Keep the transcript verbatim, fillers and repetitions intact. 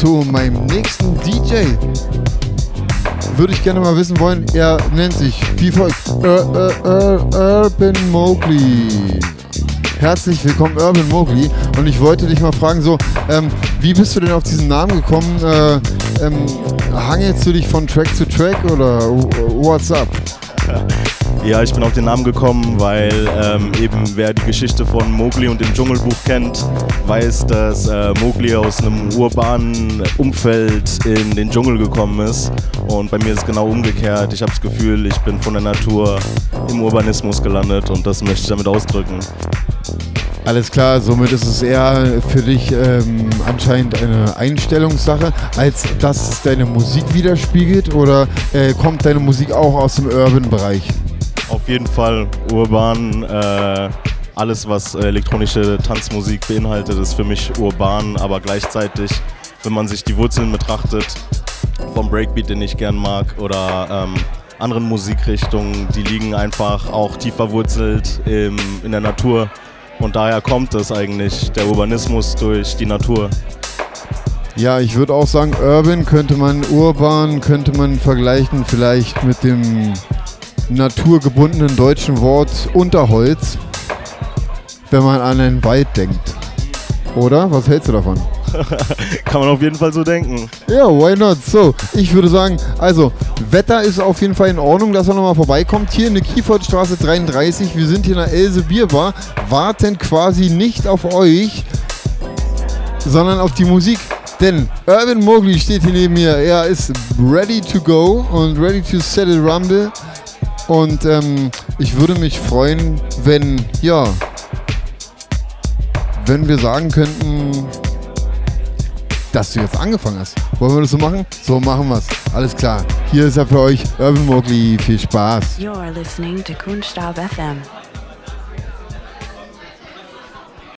zu meinem nächsten D J. Würde ich gerne mal wissen wollen, er nennt sich wie folgt: Ur- Ur- Ur- Urban Mowgli. Herzlich willkommen, Urban Mowgli. Und ich wollte dich mal fragen, so, ähm, wie bist du denn auf diesen Namen gekommen? Äh, ähm, hangelst du dich von Track zu Track oder what's up? Ja, ich bin auf den Namen gekommen, weil ähm, eben wer die Geschichte von Mowgli und dem Dschungelbuch kennt, weiß, dass äh, Mowgli aus einem urbanen Umfeld in den Dschungel gekommen ist. Und bei mir ist es genau umgekehrt. Ich habe das Gefühl, ich bin von der Natur im Urbanismus gelandet und das möchte ich damit ausdrücken. Alles klar, somit ist es eher für dich ähm, anscheinend eine Einstellungssache, als dass es deine Musik widerspiegelt, oder äh, kommt deine Musik auch aus dem Urban-Bereich? Auf jeden Fall urban. Äh, alles, was äh, elektronische Tanzmusik beinhaltet, ist für mich urban, aber gleichzeitig, wenn man sich die Wurzeln betrachtet, vom Breakbeat, den ich gern mag, oder ähm, anderen Musikrichtungen, die liegen einfach auch tief verwurzelt im, in der Natur. Und daher kommt es eigentlich, der Urbanismus durch die Natur. Ja, ich würde auch sagen, Urban könnte man, urban könnte man vergleichen vielleicht mit dem naturgebundenen deutschen Wort Unterholz, wenn man an einen Wald denkt. Oder? Was hältst du davon? Kann man auf jeden Fall so denken. Ja, why not? So, ich würde sagen, also, Wetter ist auf jeden Fall in Ordnung, dass er nochmal vorbeikommt. Hier in der Kiefertstraße dreiunddreißig. Wir sind hier in der Else Bierbar, warten quasi nicht auf euch, sondern auf die Musik. Denn Urban Mowgli steht hier neben mir. Er ist ready to go und ready to set it rumble. Und ähm, ich würde mich freuen, wenn, ja, wenn wir sagen könnten, dass du jetzt angefangen hast. Wollen wir das so machen? So machen wir's. Alles klar. Hier ist er für euch, Urban Mowgli. Viel Spaß. You're listening to Kunstab F M.